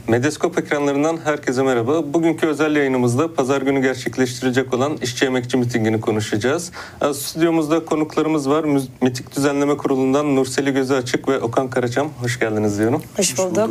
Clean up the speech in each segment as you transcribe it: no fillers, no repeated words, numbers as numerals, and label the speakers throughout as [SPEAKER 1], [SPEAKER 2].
[SPEAKER 1] Medyascope ekranlarından herkese merhaba. Bugünkü özel yayınımızda pazar günü gerçekleştirilecek olan işçi emekçi mitingini konuşacağız. Stüdyomuzda konuklarımız var. Miting Düzenleme Kurulu'ndan Nurseli Gözüaçık ve Okan Karaçam. Hoş geldiniz diyorum.
[SPEAKER 2] Hoş bulduk.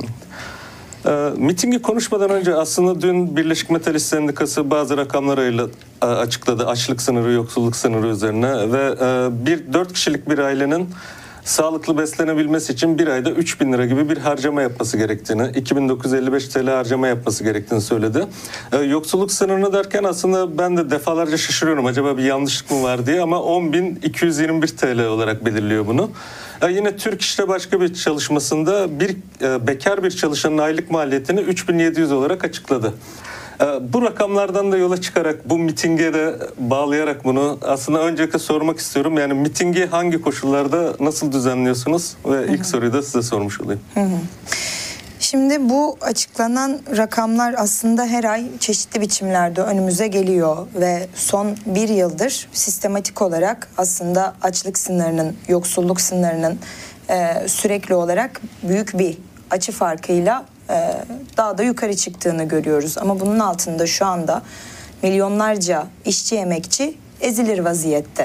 [SPEAKER 1] Mitingi konuşmadan önce aslında dün Birleşik Metal İş Sendikası bazı rakamlarıyla açıkladı. Açlık sınırı, yoksulluk sınırı üzerine ve 4 kişilik bir ailenin sağlıklı beslenebilmesi için bir ayda 3.000 lira gibi bir harcama yapması gerektiğini, 2.955 TL harcama yapması gerektiğini söyledi. Yoksulluk sınırını derken aslında ben de defalarca şaşırıyorum. Acaba bir yanlışlık mı var diye, ama 10.221 TL olarak belirliyor bunu. Yine Türk İş'te başka bir çalışmasında bekar bir çalışanın aylık maliyetini 3.700 olarak açıkladı. Bu rakamlardan da yola çıkarak bu mitinge de bağlayarak bunu aslında öncelikle sormak istiyorum. Yani mitingi hangi koşullarda nasıl düzenliyorsunuz? Ve ilk soruyu da size sormuş olayım.
[SPEAKER 2] Şimdi bu açıklanan rakamlar aslında her ay çeşitli biçimlerde önümüze geliyor ve son bir yıldır sistematik olarak aslında açlık sınırının, yoksulluk sınırının sürekli olarak büyük bir açı farkıyla daha da yukarı çıktığını görüyoruz. Ama bunun altında şu anda milyonlarca işçi emekçi ezilir vaziyette.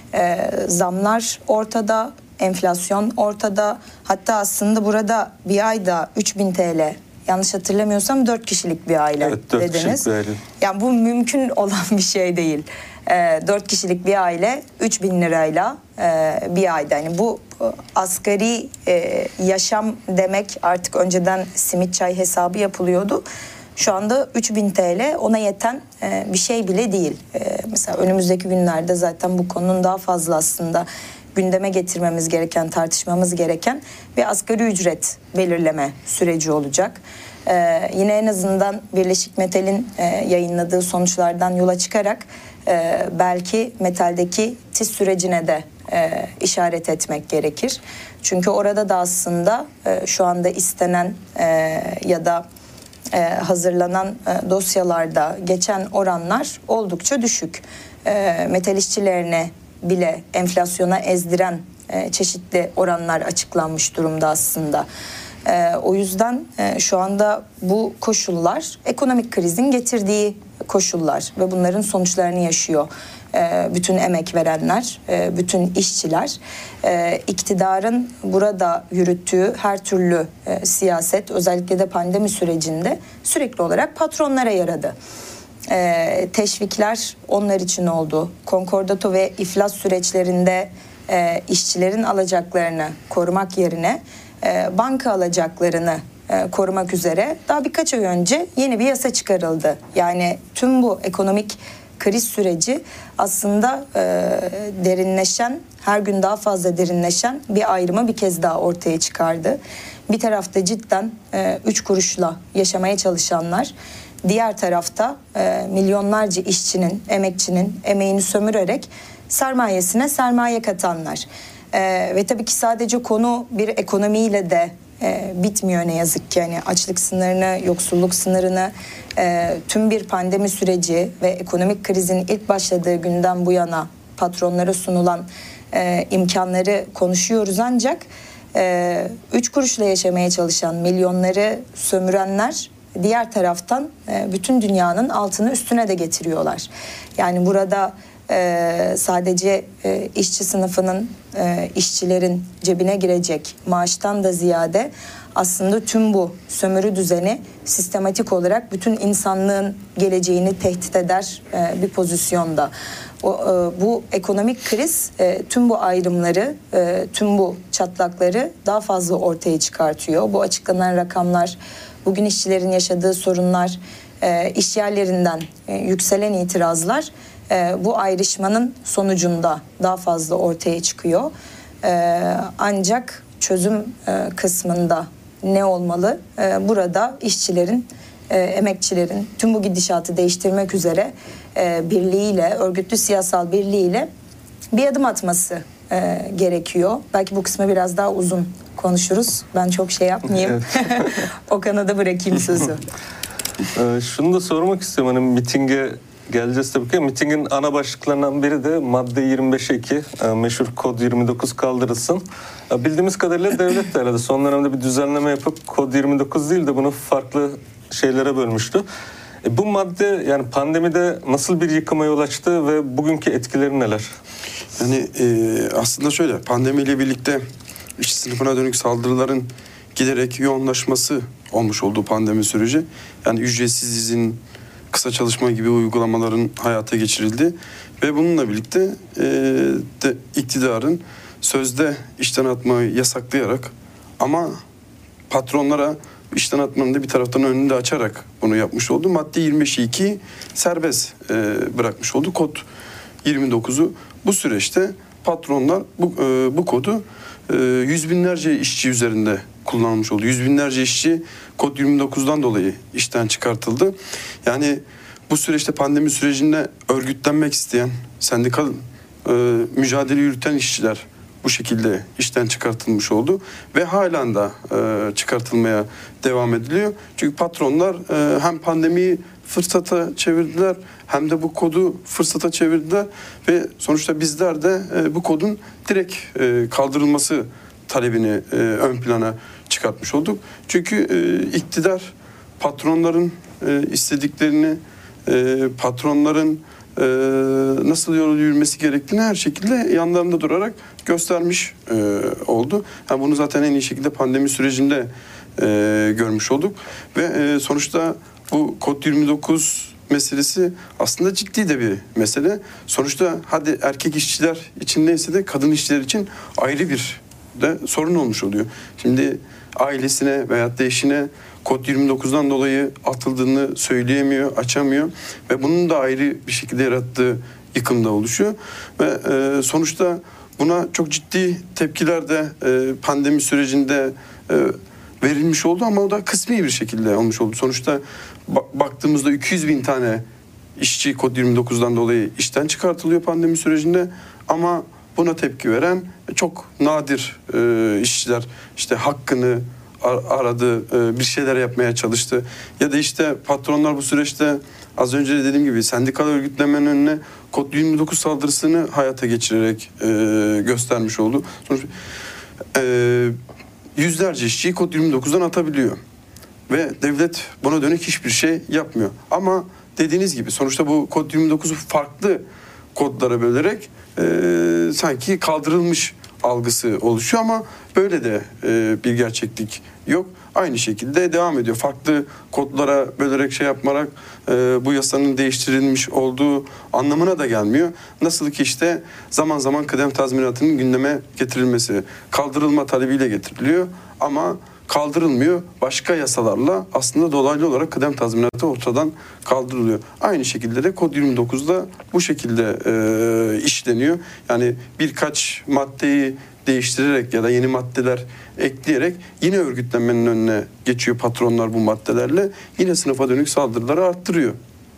[SPEAKER 2] Zamlar ortada, enflasyon ortada. Hatta aslında burada bir ayda 3.000 TL, yanlış hatırlamıyorsam 4 kişilik bir aile,
[SPEAKER 1] evet, 4
[SPEAKER 2] dediniz.
[SPEAKER 1] Kişilik bir aile.
[SPEAKER 2] Yani bu mümkün olan bir şey değil. 4 kişilik bir aile 3.000 lirayla bir ayda. Yani bu asgari yaşam demek. Artık önceden simit çay hesabı yapılıyordu. Şu anda 3.000 TL ona yeten bir şey bile değil. Mesela önümüzdeki günlerde zaten bu konunun daha fazla aslında gündeme getirmemiz gereken, tartışmamız gereken bir asgari ücret belirleme süreci olacak. Yine en azından Birleşik Metal'in yayınladığı sonuçlardan yola çıkarak belki metaldeki TİS sürecine de işaret etmek gerekir. Çünkü orada da aslında şu anda istenen ya da hazırlanan dosyalarda geçen oranlar oldukça düşük. Metal işçilerine bile enflasyona ezdiren çeşitli oranlar açıklanmış durumda aslında. O yüzden şu anda bu koşullar ekonomik krizin getirdiği koşullar ve bunların sonuçlarını yaşıyor bütün emek verenler, bütün işçiler. İktidarın burada yürüttüğü her türlü siyaset, özellikle de pandemi sürecinde sürekli olarak patronlara yaradı. Teşvikler onlar için oldu. Konkordato ve iflas süreçlerinde işçilerin alacaklarını korumak yerine banka alacaklarını korumak üzere daha birkaç ay önce yeni bir yasa çıkarıldı. Yani tüm bu ekonomik kriz süreci aslında derinleşen, her gün daha fazla derinleşen bir ayrımı bir kez daha ortaya çıkardı. Bir tarafta cidden 3 kuruşla yaşamaya çalışanlar, diğer tarafta milyonlarca işçinin, emekçinin emeğini sömürerek sermayesine sermaye katanlar. Ve tabii ki sadece konu bir ekonomiyle de bitmiyor ne yazık ki. Yani açlık sınırını, yoksulluk sınırını, tüm bir pandemi süreci ve ekonomik krizin ilk başladığı günden bu yana patronlara sunulan imkanları konuşuyoruz, ancak 3 kuruşla yaşamaya çalışan, milyonları sömürenler diğer taraftan bütün dünyanın altını üstüne de getiriyorlar. Yani burada sadece işçi sınıfının, işçilerin cebine girecek maaştan da ziyade aslında tüm bu sömürü düzeni sistematik olarak bütün insanlığın geleceğini tehdit eder bir pozisyonda. Bu ekonomik kriz tüm bu ayrımları, tüm bu çatlakları daha fazla ortaya çıkartıyor. Bu açıklanan rakamlar, bugün işçilerin yaşadığı sorunlar, iş yerlerinden yükselen itirazlar bu ayrışmanın sonucunda daha fazla ortaya çıkıyor. Ancak çözüm kısmında ne olmalı? Burada işçilerin, emekçilerin tüm bu gidişatı değiştirmek üzere birliğiyle, örgütlü siyasal birliğiyle bir adım atması gerekiyor. Belki bu kısmı biraz daha uzun konuşuruz. Ben çok şey yapmayayım. Okan'a da bırakayım sözü.
[SPEAKER 1] Şunu da sormak istiyorum. Hani mitinge Geleceğiz tabii ki. Mitingin ana başlıklarından biri de madde 25'e 2, meşhur kod 29 kaldırılsın. Bildiğimiz kadarıyla devlet de herhalde son dönemde bir düzenleme yapıp kod 29 değil de bunu farklı şeylere bölmüştü. Bu madde yani pandemide nasıl bir yıkıma yol açtı ve bugünkü etkileri neler?
[SPEAKER 3] Yani aslında şöyle, pandemiyle birlikte işçi sınıfına dönük saldırıların giderek yoğunlaşması olmuş olduğu pandemi süreci. Yani ücretsiz izin, kısa çalışma gibi uygulamaların hayata geçirildi. Ve bununla birlikte de iktidarın sözde işten atmayı yasaklayarak ama patronlara işten atmanın da bir taraftan önünü de açarak bunu yapmış oldu. Madde 25'i serbest bırakmış oldu. Kod 29'u bu süreçte patronlar bu kodu yüz binlerce işçi üzerinde kullanılmış oldu. Yüz binlerce işçi kod 29'dan dolayı işten çıkartıldı. Yani bu süreçte pandemi sürecinde örgütlenmek isteyen, sendikal mücadele yürüten işçiler bu şekilde işten çıkartılmış oldu ve halen de çıkartılmaya devam ediliyor. Çünkü patronlar hem pandemiyi fırsata çevirdiler hem de bu kodu fırsata çevirdiler ve sonuçta bizler de bu kodun direkt kaldırılması talebini ön plana çıkartmış olduk. Çünkü iktidar patronların istediklerini, patronların nasıl yol yürümesi gerektiğini her şekilde yanlarında durarak göstermiş oldu. Yani bunu zaten en iyi şekilde pandemi sürecinde görmüş olduk ve sonuçta bu kod 29 meselesi aslında ciddi de bir mesele. Sonuçta hadi erkek işçiler için neyse de kadın işçiler için ayrı bir de sorun olmuş oluyor. Şimdi ailesine veyahut da eşine kod 29'dan dolayı atıldığını söyleyemiyor, açamıyor ve bunun da ayrı bir şekilde yarattığı yıkımda oluşuyor ve sonuçta buna çok ciddi tepkiler de pandemi sürecinde verilmiş oldu ama o da kısmi bir şekilde olmuş oldu. Sonuçta baktığımızda 200 bin tane işçi kod 29'dan dolayı işten çıkartılıyor pandemi sürecinde ama buna tepki veren çok nadir işçiler işte hakkını aradı, bir şeyler yapmaya çalıştı. Ya da işte patronlar bu süreçte az önce de dediğim gibi sendikal örgütlemenin önüne kod 29 saldırısını hayata geçirerek göstermiş oldu. Sonuçta yüzlerce işçiyi kod 29'dan atabiliyor. Ve devlet buna dönük hiçbir şey yapmıyor. Ama dediğiniz gibi sonuçta bu kod 29'u farklı kodlara bölerek sanki kaldırılmış algısı oluşuyor ama böyle de bir gerçeklik yok. Aynı şekilde devam ediyor. Farklı kodlara bölerek şey yapmarak bu yasanın değiştirilmiş olduğu anlamına da gelmiyor. Nasıl ki işte zaman zaman kıdem tazminatının gündeme getirilmesi, kaldırılma talebiyle getiriliyor ama kaldırılmıyor. Başka yasalarla aslında dolaylı olarak kıdem tazminatı ortadan kaldırılıyor. Aynı şekilde de kod 29'da bu şekilde işleniyor. Yani birkaç maddeyi değiştirerek ya da yeni maddeler ekleyerek yine örgütlenmenin önüne geçiyor patronlar bu maddelerle. Yine sınıfa dönük saldırıları arttırıyor.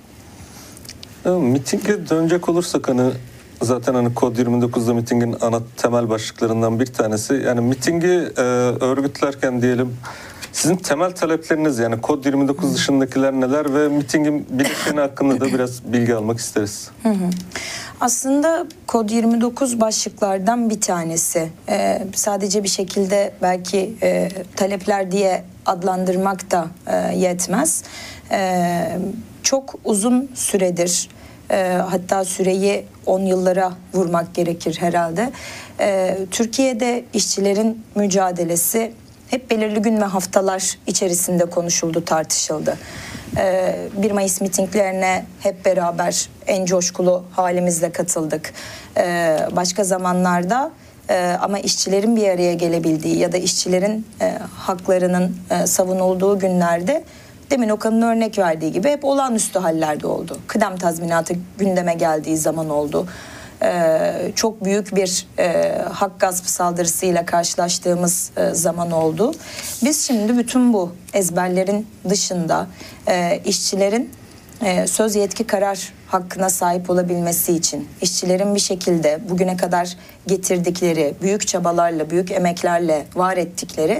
[SPEAKER 1] Mitinge dönecek olursak zaten kod 29'da mitingin ana temel başlıklarından bir tanesi. Yani mitingi örgütlerken diyelim sizin temel talepleriniz yani kod 29 dışındakiler neler ve mitingin bileşeni hakkında da biraz bilgi almak isteriz.
[SPEAKER 2] Aslında kod 29 başlıklardan bir tanesi. Sadece bir şekilde belki talepler diye adlandırmak da yetmez. Çok uzun süredir hatta süreyi 10 yıllara vurmak gerekir herhalde. Türkiye'de işçilerin mücadelesi hep belirli gün ve haftalar içerisinde konuşuldu, tartışıldı. 1 Mayıs mitinglerine hep beraber en coşkulu halimizle katıldık. Başka zamanlarda ama işçilerin bir araya gelebildiği ya da işçilerin haklarının savunulduğu günlerde demin Okan'ın örnek verdiği gibi hep olağanüstü hallerde oldu. Kıdem tazminatı gündeme geldiği zaman oldu. Çok büyük bir hak gaspı saldırısıyla karşılaştığımız zaman oldu. Biz şimdi bütün bu ezberlerin dışında işçilerin söz yetki karar hakkına sahip olabilmesi için işçilerin bir şekilde bugüne kadar getirdikleri büyük çabalarla, büyük emeklerle var ettikleri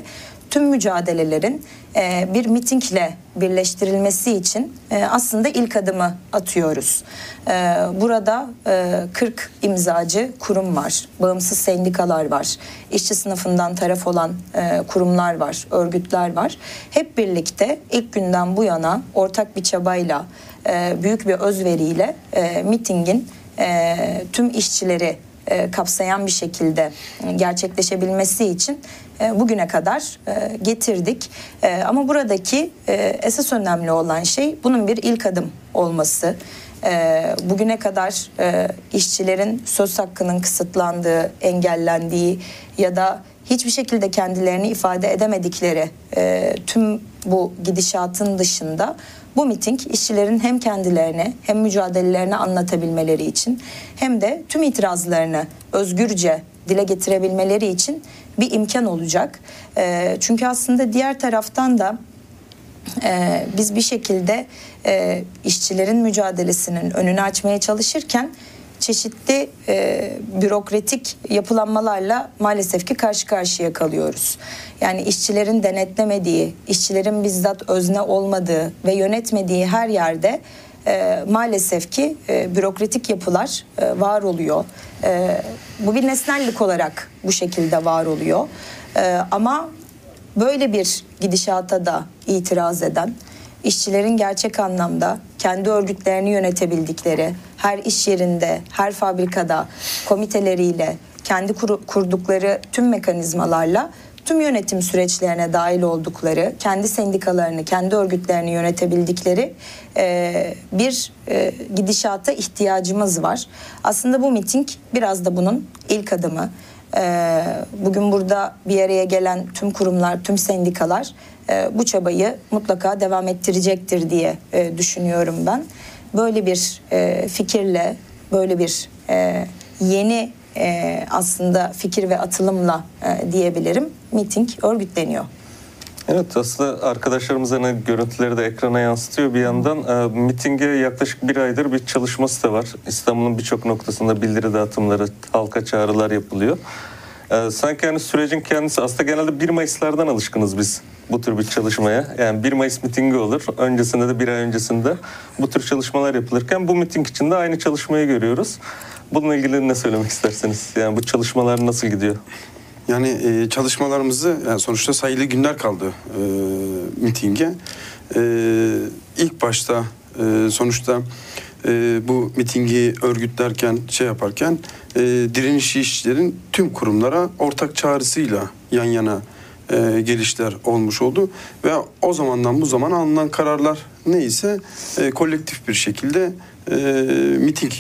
[SPEAKER 2] tüm mücadelelerin bir mitingle birleştirilmesi için aslında ilk adımı atıyoruz. Burada 40 imzacı kurum var, bağımsız sendikalar var, işçi sınıfından taraf olan kurumlar var, örgütler var. Hep birlikte ilk günden bu yana ortak bir çabayla, büyük bir özveriyle mitingin tüm işçileri kapsayan bir şekilde gerçekleşebilmesi için bugüne kadar getirdik. Ama buradaki esas önemli olan şey bunun bir ilk adım olması. Bugüne kadar işçilerin söz hakkının kısıtlandığı, engellendiği ya da hiçbir şekilde kendilerini ifade edemedikleri tüm bu gidişatın dışında bu miting işçilerin hem kendilerini hem mücadelelerini anlatabilmeleri için hem de tüm itirazlarını özgürce dile getirebilmeleri için bir imkan olacak. Çünkü aslında diğer taraftan da biz bir şekilde işçilerin mücadelesinin önünü açmaya çalışırken çeşitli bürokratik yapılanmalarla maalesef ki karşı karşıya kalıyoruz. Yani işçilerin denetlemediği, işçilerin bizzat özne olmadığı ve yönetmediği her yerde maalesef ki bürokratik yapılar var oluyor. Bu bir nesnellik olarak bu şekilde var oluyor. Ama böyle bir gidişata da itiraz eden, işçilerin gerçek anlamda kendi örgütlerini yönetebildikleri, her iş yerinde, her fabrikada komiteleriyle, kendi kurdukları tüm mekanizmalarla tüm yönetim süreçlerine dahil oldukları, kendi sendikalarını, kendi örgütlerini yönetebildikleri bir gidişata ihtiyacımız var. Aslında bu miting biraz da bunun ilk adımı. Bugün burada bir araya gelen tüm kurumlar, tüm sendikalar bu çabayı mutlaka devam ettirecektir diye düşünüyorum ben. Böyle bir fikirle, böyle bir yeni aslında fikir ve atılımla diyebilirim, miting örgütleniyor.
[SPEAKER 1] Evet, aslında arkadaşlarımız hani görüntüleri de ekrana yansıtıyor bir yandan. Mitinge yaklaşık bir aydır bir çalışması da var. İstanbul'un birçok noktasında bildiri dağıtımları, halka çağrılar yapılıyor. Sanki yani sürecin kendisi aslında genelde 1 Mayıs'lardan alışkınız biz bu tür bir çalışmaya. Yani 1 Mayıs mitingi olur. Öncesinde de bir ay öncesinde bu tür çalışmalar yapılırken bu miting için de aynı çalışmayı görüyoruz. Bununla ilgili ne söylemek istersiniz? Yani bu çalışmalar nasıl gidiyor?
[SPEAKER 3] Yani çalışmalarımızı sonuçta sayılı günler kaldı mitinge. İlk başta sonuçta bu mitingi örgütlerken yaparken direnişçi işçilerin tüm kurumlara ortak çağrısıyla yan yana gelişler olmuş oldu ve o zamandan bu zamana alınan kararlar neyse kolektif bir şekilde miting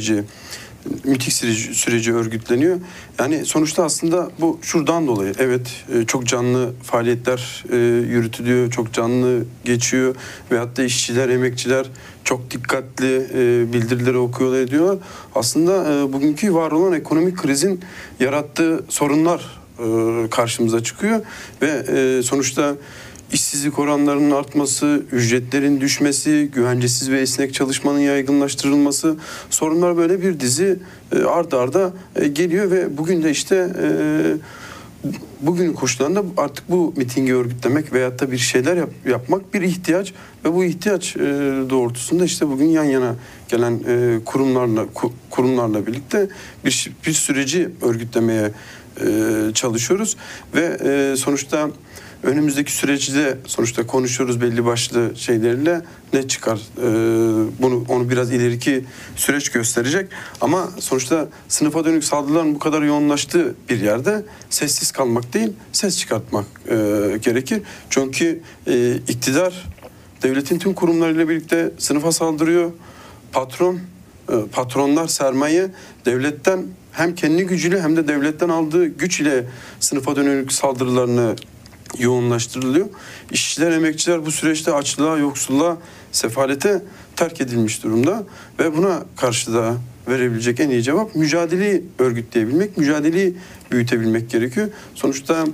[SPEAKER 3] süreci örgütleniyor. Yani sonuçta aslında bu şuradan dolayı evet çok canlı faaliyetler yürütülüyor, çok canlı geçiyor ve hatta işçiler, emekçiler çok dikkatli bildirileri okuyorlar, ediyorlar. Aslında bugünkü var olan ekonomik krizin yarattığı sorunlar karşımıza çıkıyor ve sonuçta İşsizlik oranlarının artması, ücretlerin düşmesi, güvencesiz ve esnek çalışmanın yaygınlaştırılması, sorunlar böyle bir dizi art arda geliyor ve bugün de işte bugünün koşullarında artık bu mitingi örgütlemek veyahut da bir şeyler yapmak bir ihtiyaç ve bu ihtiyaç doğrultusunda işte bugün yan yana gelen kurumlarla birlikte bir süreci örgütlemeye çalışıyoruz ve sonuçta önümüzdeki süreci sonuçta konuşuyoruz belli başlı şeylerle, ne çıkar onu biraz ileriki süreç gösterecek ama sonuçta sınıfa dönük saldırıların bu kadar yoğunlaştığı bir yerde sessiz kalmak değil, ses çıkartmak gerekir. Çünkü iktidar devletin tüm kurumlarıyla birlikte sınıfa saldırıyor. Patronlar sermaye devletten hem kendi gücüyle hem de devletten aldığı güç ile sınıfa dönük saldırılarını yoğunlaştırılıyor. İşçiler, emekçiler bu süreçte açlığa, yoksulluğa, sefalete terk edilmiş durumda ve buna karşı da verebilecek en iyi cevap mücadeleyi örgütleyebilmek, mücadeleyi büyütebilmek gerekiyor. Sonuçta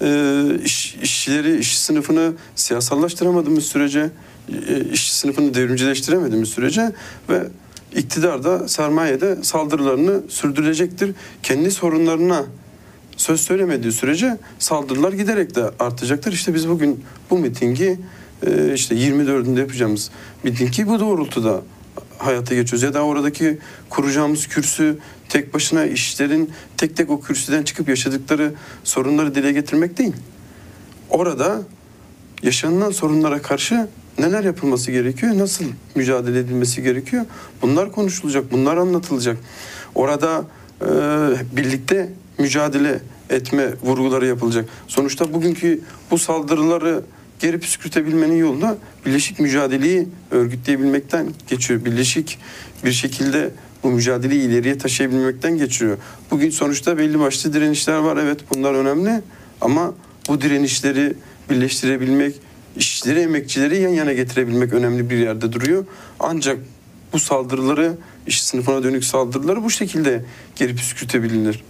[SPEAKER 3] işçi sınıfını siyasallaştıramadığımız sürece, işçi sınıfını devrimcileştiremediğimiz sürece ve iktidar da sermaye de saldırılarını sürdürecektir. Kendi sorunlarına söz söylemediği sürece saldırılar giderek de artacaktır. İşte biz bugün bu mitingi işte 24'ünde yapacağımız mitingi bu doğrultuda hayata geçiyoruz. Ya da oradaki kuracağımız kürsü tek başına işçilerin tek tek o kürsüden çıkıp yaşadıkları sorunları dile getirmek değil. Orada yaşanılan sorunlara karşı neler yapılması gerekiyor, nasıl mücadele edilmesi gerekiyor? Bunlar konuşulacak, bunlar anlatılacak. Orada birlikte mücadele etme vurguları yapılacak. Sonuçta bugünkü bu saldırıları geri püskürtebilmenin yolu da birleşik mücadeleyi örgütleyebilmekten geçiyor. Birleşik bir şekilde bu mücadeleyi ileriye taşıyabilmekten geçiyor. Bugün sonuçta belli başlı direnişler var. Evet, bunlar önemli ama bu direnişleri birleştirebilmek, işçileri, emekçileri yan yana getirebilmek önemli bir yerde duruyor. Ancak bu saldırıları, işçi sınıfına dönük saldırıları bu şekilde geri püskürtebilir.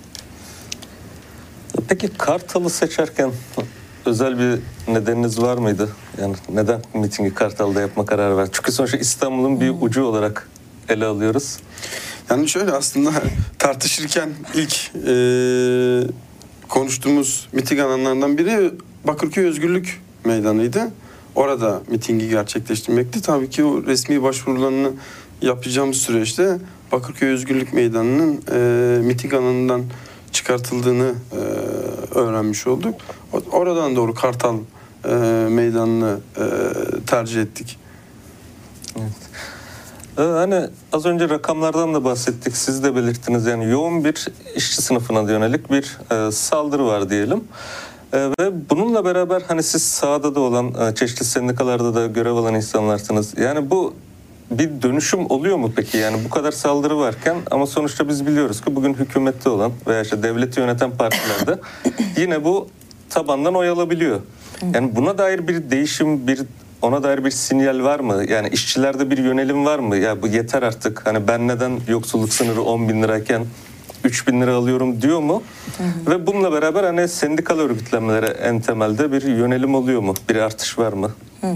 [SPEAKER 1] Peki Kartal'ı seçerken özel bir nedeniniz var mıydı? Yani neden mitingi Kartal'da yapma kararı var? Çünkü sonuçta İstanbul'un bir ucu olarak ele alıyoruz.
[SPEAKER 3] Yani şöyle, aslında tartışırken ilk konuştuğumuz miting alanlarından biri Bakırköy Özgürlük Meydanı'ydı. Orada mitingi gerçekleştirmekti. Tabii ki o resmi başvurularını yapacağımız süreçte Bakırköy Özgürlük Meydanı'nın miting alanından çıkartıldığını öğrenmiş olduk. Oradan doğru Kartal Meydanı'nı tercih ettik.
[SPEAKER 1] Evet. Hani az önce rakamlardan da bahsettik. Siz de belirttiniz. Yani yoğun bir işçi sınıfına yönelik bir saldırı var diyelim. Ve bununla beraber hani siz sahada da olan, çeşitli sendikalarda da görev alan insanlarsınız. Yani bu bir dönüşüm oluyor mu peki? Yani bu kadar saldırı varken ama sonuçta biz biliyoruz ki bugün hükümette olan veya işte devleti yöneten partilerde yine bu tabandan oy alabiliyor. Yani buna dair bir değişim, ona dair bir sinyal var mı? Yani işçilerde bir yönelim var mı? Ya bu yeter artık. Hani ben neden yoksulluk sınırı 10.000 lirayken 3.000 lira alıyorum diyor mu? Ve bununla beraber hani sendikal örgütlenmelere en temelde bir yönelim oluyor mu? Bir artış var mı?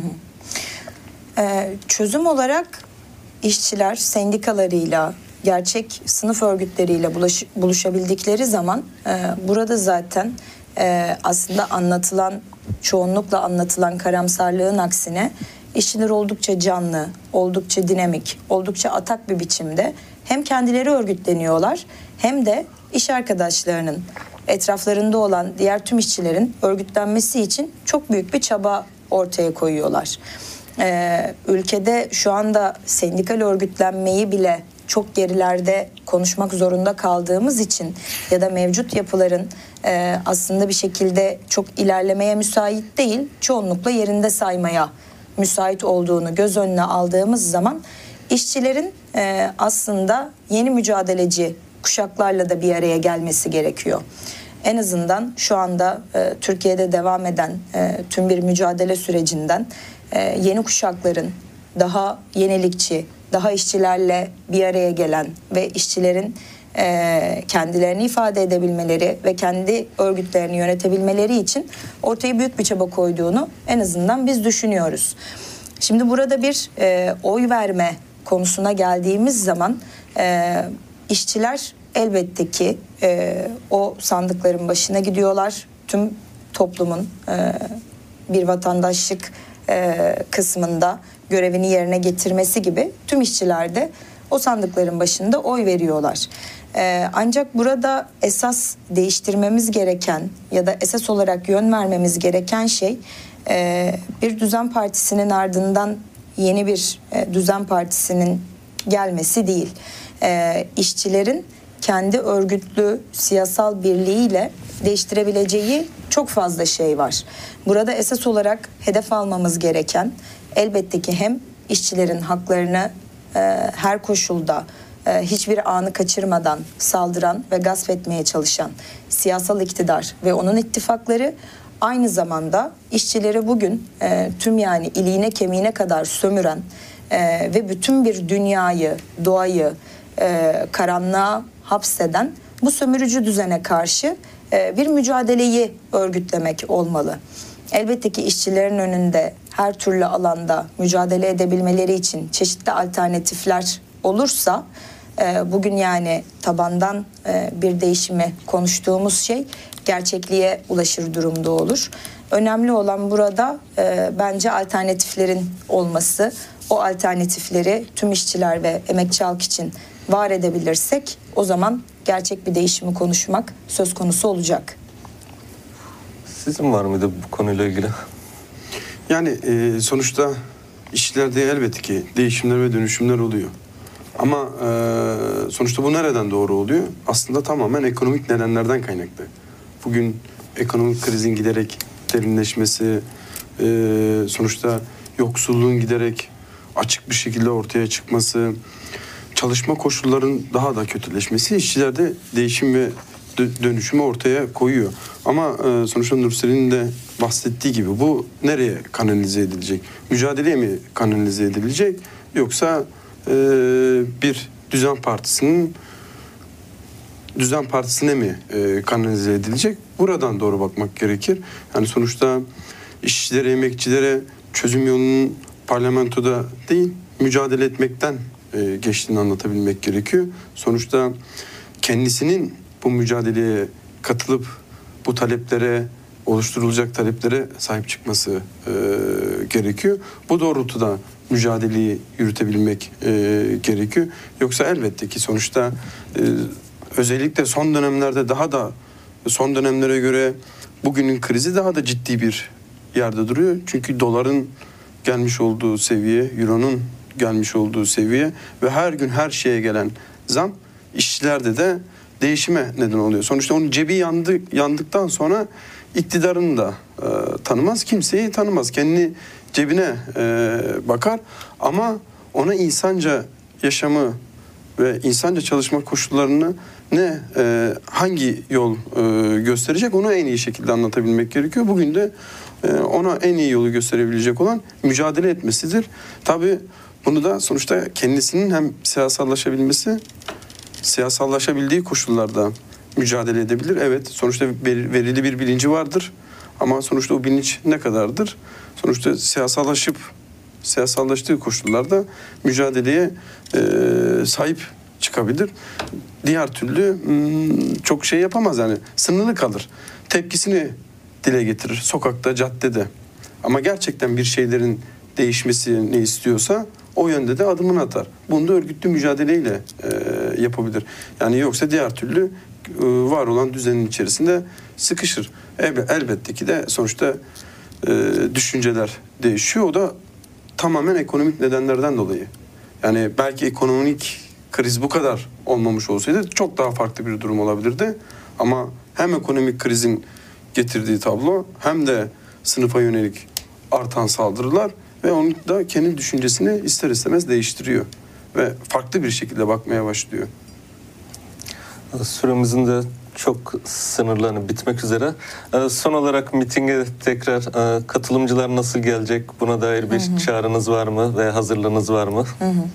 [SPEAKER 2] Çözüm olarak işçiler sendikalarıyla, gerçek sınıf örgütleriyle buluşabildikleri zaman burada zaten aslında çoğunlukla anlatılan karamsarlığın aksine işçiler oldukça canlı, oldukça dinamik, oldukça atak bir biçimde hem kendileri örgütleniyorlar hem de iş arkadaşlarının, etraflarında olan diğer tüm işçilerin örgütlenmesi için çok büyük bir çaba ortaya koyuyorlar. Ülkede şu anda sendikal örgütlenmeyi bile çok gerilerde konuşmak zorunda kaldığımız için ya da mevcut yapıların aslında bir şekilde çok ilerlemeye müsait değil, çoğunlukla yerinde saymaya müsait olduğunu göz önüne aldığımız zaman işçilerin aslında yeni mücadeleci kuşaklarla da bir araya gelmesi gerekiyor. En azından şu anda Türkiye'de devam eden tüm bir mücadele sürecinden yeni kuşakların daha yenilikçi, daha işçilerle bir araya gelen ve işçilerin kendilerini ifade edebilmeleri ve kendi örgütlerini yönetebilmeleri için ortaya büyük bir çaba koyduğunu en azından biz düşünüyoruz. Şimdi burada bir oy verme konusuna geldiğimiz zaman işçiler elbette ki o sandıkların başına gidiyorlar. Tüm toplumun bir vatandaşlık kısmında görevini yerine getirmesi gibi tüm işçiler de o sandıkların başında oy veriyorlar. Ancak burada esas değiştirmemiz gereken ya da esas olarak yön vermemiz gereken şey bir düzen partisinin ardından yeni bir düzen partisinin gelmesi değil. İşçilerin kendi örgütlü siyasal birliğiyle değiştirebileceği çok fazla şey var. Burada esas olarak hedef almamız gereken elbette ki hem işçilerin haklarını her koşulda hiçbir anı kaçırmadan saldıran ve gasp etmeye çalışan siyasal iktidar ve onun ittifakları, aynı zamanda işçileri bugün tüm yani iliğine kemiğine kadar sömüren ve bütün bir dünyayı, doğayı karanlığa hapseden bu sömürücü düzene karşı bir mücadeleyi örgütlemek olmalı. Elbette ki işçilerin önünde her türlü alanda mücadele edebilmeleri için çeşitli alternatifler olursa Bugün yani tabandan bir değişimi konuştuğumuz şey gerçekliğe ulaşır durumda olur. Önemli olan burada bence alternatiflerin olması. O alternatifleri tüm işçiler ve emekçi halk için var edebilirsek o zaman gerçek bir değişimi konuşmak söz konusu olacak.
[SPEAKER 1] Sizin var mıydı bu konuyla ilgili?
[SPEAKER 3] Yani sonuçta işçilerde elbette ki değişimler ve dönüşümler oluyor. Ama sonuçta bu nereden doğru oluyor? Aslında tamamen ekonomik nedenlerden kaynaklı. Bugün ekonomik krizin giderek derinleşmesi, sonuçta yoksulluğun giderek açık bir şekilde ortaya çıkması, çalışma koşullarının daha da kötüleşmesi işçilerde değişim ve dönüşümü ortaya koyuyor. Ama sonuçta Nursel'in de bahsettiği gibi bu nereye kanalize edilecek? Mücadeleye mi kanalize edilecek? Yoksa bir düzen partisine mi kanalize edilecek? Buradan doğru bakmak gerekir. Yani sonuçta işçilere, emekçilere çözüm yolunun parlamentoda değil, mücadele etmekten geçtiğini anlatabilmek gerekiyor. Sonuçta kendisinin bu mücadeleye katılıp bu taleplere, oluşturulacak taleplere sahip çıkması gerekiyor. Bu doğrultuda mücadeleyi yürütebilmek gerekiyor. Yoksa elbette ki sonuçta özellikle son dönemlerde son dönemlere göre bugünün krizi daha da ciddi bir yerde duruyor. Çünkü doların gelmiş olduğu seviye, euronun gelmiş olduğu seviye ve her gün her şeye gelen zam işçilerde de değişime neden oluyor. Sonuçta onun cebi yandıktan sonra iktidarını da tanımaz, kimseyi tanımaz. Kendi cebine bakar ama ona insanca yaşamı ve insanca çalışma koşullarını hangi yol gösterecek onu en iyi şekilde anlatabilmek gerekiyor. Bugün de ona en iyi yolu gösterebilecek olan mücadele etmesidir. Tabii bunu da sonuçta kendisinin hem siyasallaşabildiği koşullarda mücadele edebilir. Evet, sonuçta verili bir bilinci vardır. Ama sonuçta o bilinç ne kadardır? Sonuçta siyasallaştığı koşullarda mücadeleye sahip çıkabilir. Diğer türlü çok şey yapamaz yani. Sınırlı kalır. Tepkisini dile getirir sokakta, caddede. Ama gerçekten bir şeylerin değişmesini istiyorsa o yönde de adımını atar. Bunu da örgütlü mücadeleyle yapabilir. Yani yoksa diğer türlü var olan düzenin içerisinde sıkışır. Elbette ki de sonuçta düşünceler değişiyor. O da tamamen ekonomik nedenlerden dolayı. Yani belki ekonomik kriz bu kadar olmamış olsaydı çok daha farklı bir durum olabilirdi. Ama hem ekonomik krizin getirdiği tablo hem de sınıfa yönelik artan saldırılar ve onun da kendi düşüncesini ister istemez değiştiriyor. Ve farklı bir şekilde bakmaya başlıyor.
[SPEAKER 1] Süremizin de çok sınırlanıp bitmek üzere. Son olarak mitinge tekrar katılımcılar nasıl gelecek? Buna dair bir çağrınız var mı ve hazırlığınız var mı?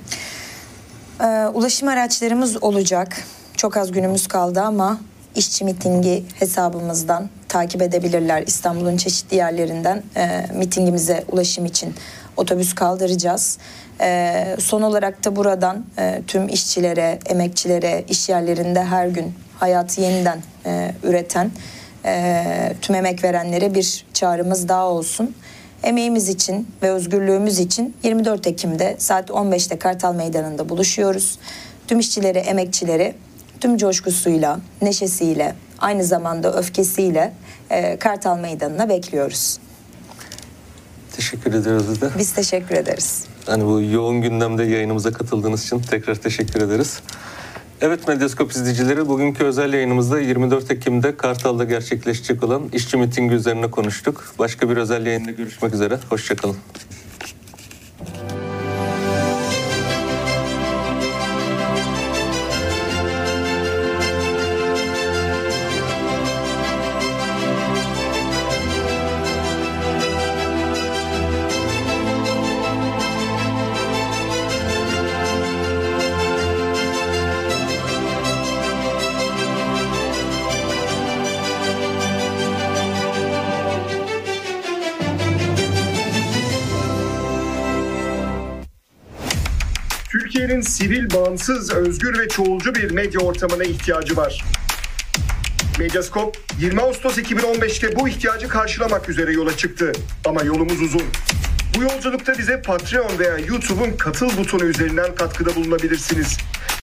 [SPEAKER 2] Ulaşım araçlarımız olacak. Çok az günümüz kaldı ama işçi mitingi hesabımızdan takip edebilirler. İstanbul'un çeşitli yerlerinden mitingimize ulaşım için otobüs kaldıracağız. Son olarak da buradan tüm işçilere, emekçilere, iş yerlerinde her gün hayatı yeniden üreten tüm emek verenlere bir çağrımız daha olsun. Emeğimiz için ve özgürlüğümüz için 24 Ekim'de saat 15'te Kartal Meydanı'nda buluşuyoruz. Tüm işçileri, emekçileri tüm coşkusuyla, neşesiyle, aynı zamanda öfkesiyle Kartal Meydanı'na bekliyoruz.
[SPEAKER 1] Teşekkür ediyoruz biz de.
[SPEAKER 2] Biz teşekkür ederiz.
[SPEAKER 1] Hani bu yoğun gündemde yayınımıza katıldığınız için tekrar teşekkür ederiz. Evet, Medyaskop izleyicileri, bugünkü özel yayınımızda 24 Ekim'de Kartal'da gerçekleşecek olan işçi mitingi üzerine konuştuk. Başka bir özel yayında görüşmek üzere. Hoşça kalın.
[SPEAKER 4] Türkiye'nin sivil, bağımsız, özgür ve çoğulcu bir medya ortamına ihtiyacı var. Medyascope 20 Ağustos 2015'te bu ihtiyacı karşılamak üzere yola çıktı. Ama yolumuz uzun. Bu yolculukta bize Patreon veya YouTube'un katıl butonu üzerinden katkıda bulunabilirsiniz.